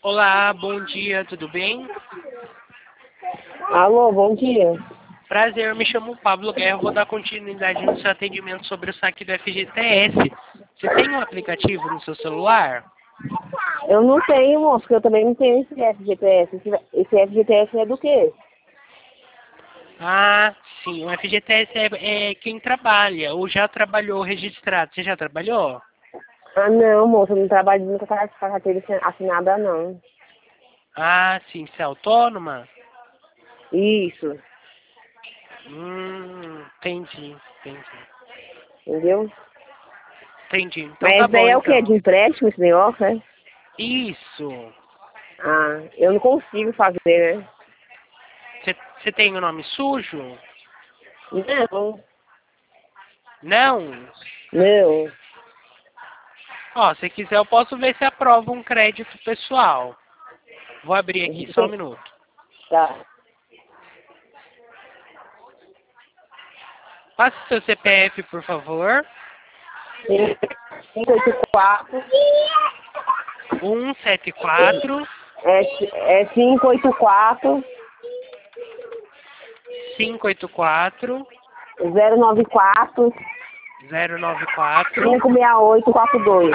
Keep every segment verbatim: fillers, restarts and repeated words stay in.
Olá, bom dia, tudo bem? Alô, bom dia. Prazer, eu me chamo Pablo Guerra, vou dar continuidade no seu atendimento sobre o saque do F G T S. Você tem um aplicativo no seu celular? Eu não tenho, moço, porque eu também não tenho esse F G T S. Esse, esse F G T S é do quê? Ah, sim, o F G T S é, é quem trabalha ou já trabalhou registrado. Você já trabalhou? Ah, não, moço, eu não trabalho nunca com a carteira assinada, não. Ah, sim, você é autônoma? Isso, Hum, entendi, entendi. entendeu? Entendi, então Mas tá esse daí bom é o quê? De então. empréstimo esse negócio, é? Isso. Ah, eu não consigo fazer, né? Você tem o nome sujo? Não, Não? não. Ó, se quiser eu posso ver se aprova um crédito pessoal. Vou abrir aqui, só um minuto. Tá. Passe seu C P F, por favor. cinco oito quatro um sete quatro, é, é cinco oito quatro cinco oito quatro, zero nove quatro zero nove quatro. cinco seis oito quatro dois.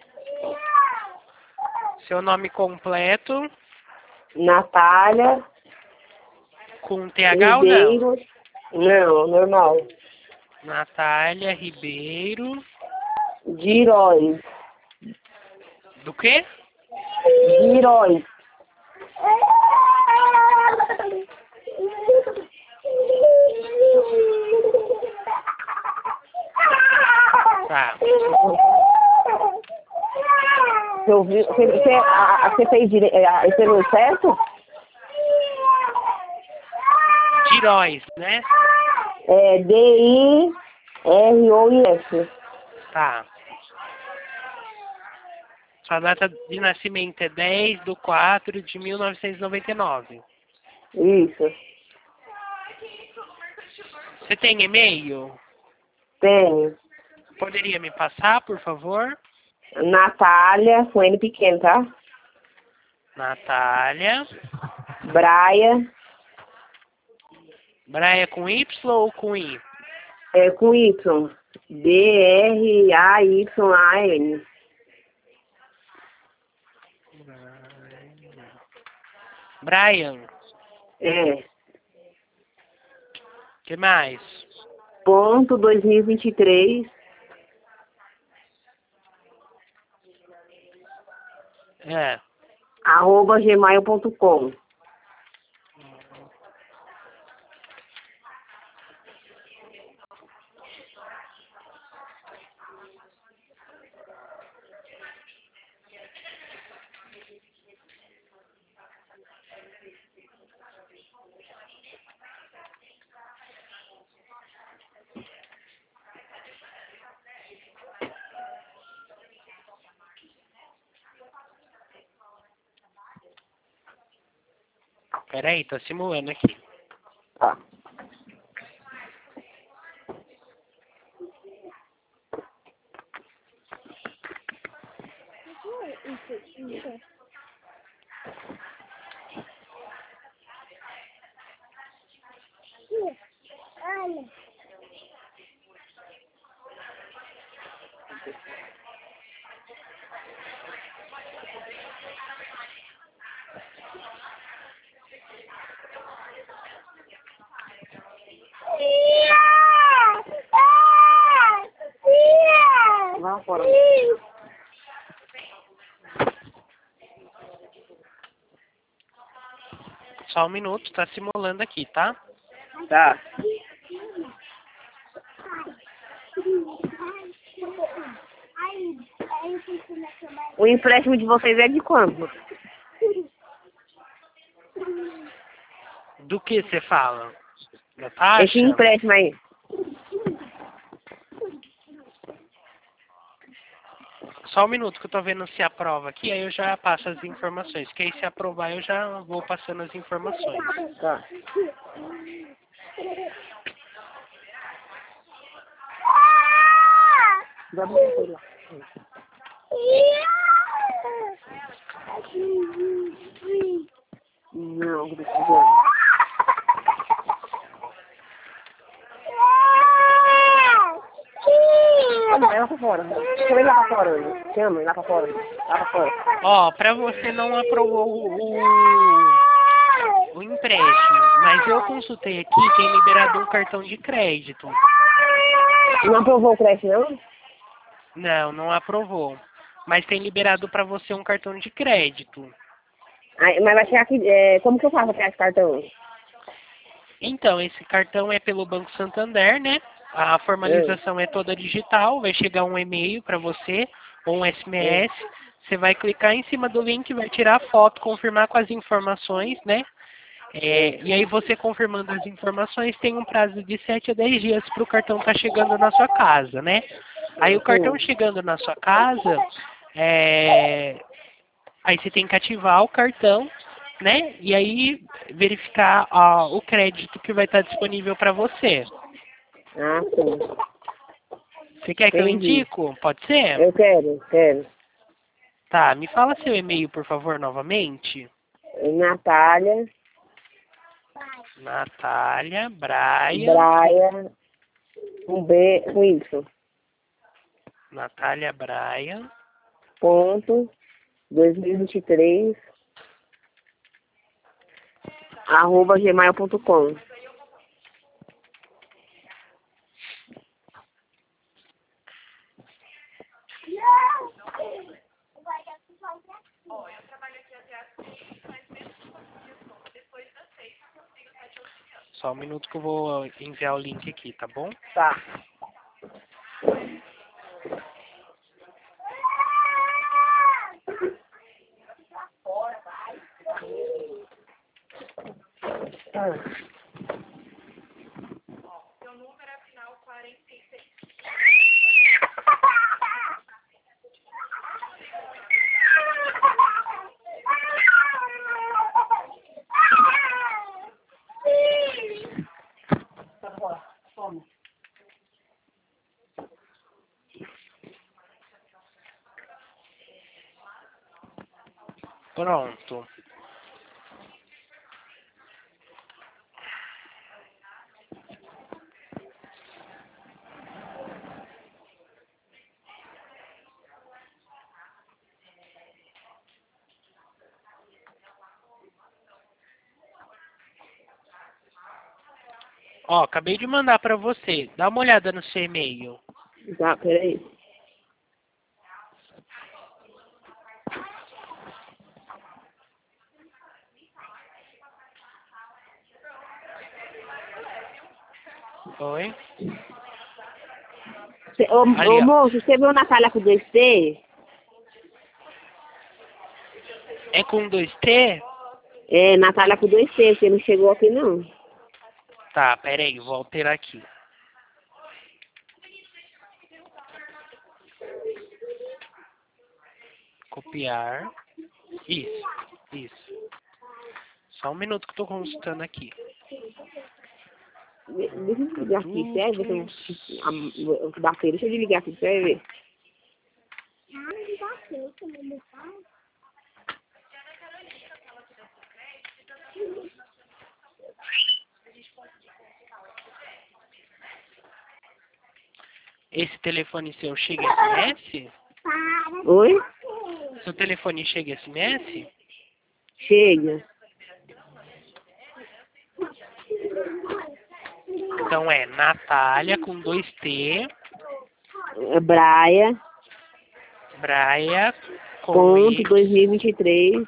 Seu nome completo, Natália com T H ou não? Ribeiro. Não, normal. Natália Ribeiro. Giróis. Do quê? Giróis. Tá. Você ouviu? Você, você, a- a- você fez dire... a- escreveu certo? Giróis, né? É D I R O I S. Tá. Sua data de nascimento é dez de quatro de mil novecentos e noventa e nove. Isso. Você tem e-mail? Tenho. Poderia me passar, por favor? Natália, com N pequeno, tá? Natália. Braia, Braia com Y ou com I? é com Y. B R A Y A N. Brian. É. Que mais? Ponto dois mil e vinte e três É. arroba gmail ponto com. Peraí, tô simulando aqui. Tá. Vá fora. Só um minuto, tá simulando aqui, tá? Tá. O empréstimo de vocês é de quanto? Do que você fala? Da Esse taxa? empréstimo aí. Só um minuto que eu tô vendo se aprova aqui, aí eu já passo as informações. Que aí se aprovar eu já vou passando as informações. Tá. Dá pra você lá. fora. Chama ele lá pra fora. Ana. Chama ele lá pra fora. Lá pra fora. Ó, pra você não aprovou o, o, o empréstimo, mas eu consultei aqui, tem liberado um cartão de crédito. Não aprovou o crédito, não? Não, não aprovou. Mas tem liberado pra você um cartão de crédito. Aí, mas vai chegar aqui, é, como que eu faço pra pegar esse cartão? Então, esse cartão é pelo Banco Santander, né? A formalização é toda digital, vai chegar um e-mail para você ou um S M S. Você vai clicar em cima do link, vai tirar a foto, confirmar com as informações, né? É, e aí você confirmando as informações, tem um prazo de sete a dez dias para o cartão estar chegando na sua casa, né? Aí o cartão chegando na sua casa, é, aí você tem que ativar o cartão, né? E aí verificar ó, o crédito que vai estar disponível para você. Ah, sim. Você quer que eu Entendi. indico? Pode ser? Eu quero, quero. Tá, me fala seu e-mail, por favor, novamente. Natália, Natália Braia. Braia, com B, com Y. Natália Braia. Ponto, dois mil e vinte e três, arroba gmail ponto com. Só um minuto que eu vou enviar o link aqui, tá bom? Tá. Ah. Pronto. Ó, acabei de mandar pra você. Dá uma olhada no seu e-mail. Tá, peraí. Oi? Cê- Ô, Ali, ô ó. moço, você viu Natália com dois T? É com dois T? É, Natália com dois T, você não chegou aqui não. Tá, peraí, vou alterar aqui. Copiar. Isso, isso. Só um minuto que eu tô consultando aqui. De- Deixa eu ligar aqui, sério? Produtos. Você bater, deixa eu desligar aqui, pra você ver. Esse telefone seu chega S M S? Oi? Seu telefone chega S M S? Chega. Então é Natália com dois T, É Braia, Braia com ponto, Y. dois mil e vinte e três,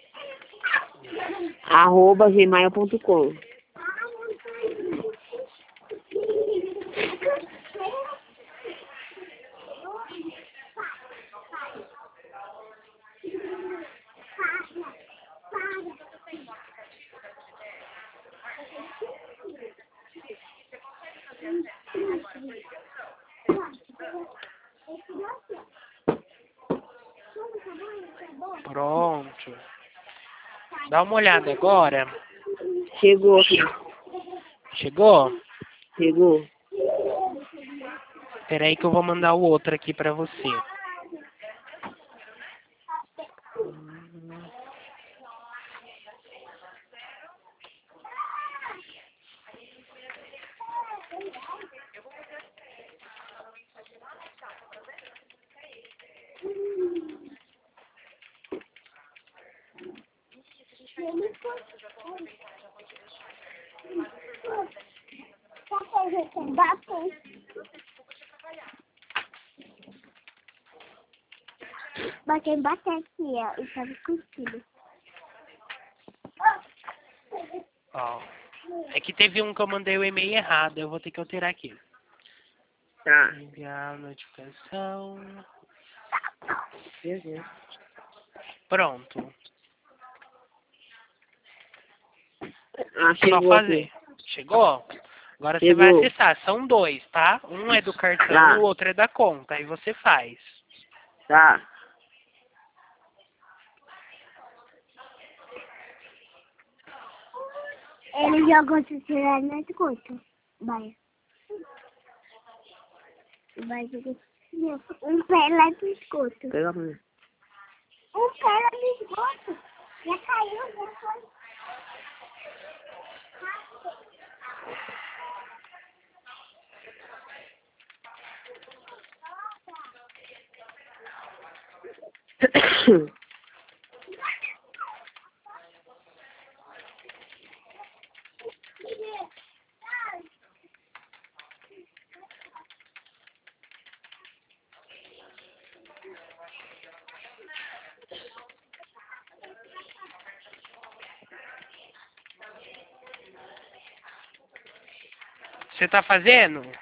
arroba gmail ponto com. Pronto. Dá uma olhada agora. Chegou aqui. Chegou? Chegou. Espera aí que eu vou mandar o outro aqui pra você. Mas quem bate aqui, ó, e tá discutindo. Ó. É que teve um que eu mandei o e-mail errado, eu vou ter que alterar aqui. Tá. Enviar notificação. Beleza. Pronto. Ah, Só chegou fazer. aqui. Chegou? Agora você Chegou. vai acessar. São dois, tá? Um é do cartão Tá. e o outro é da conta. Aí você faz. Tá. Ele jogou o celular no esgoto. Vai. Vai jogar um pé lá do esgoto. Pega pra mim. Um pé lá do esgoto. Já caiu, já foi. Você tá fazendo?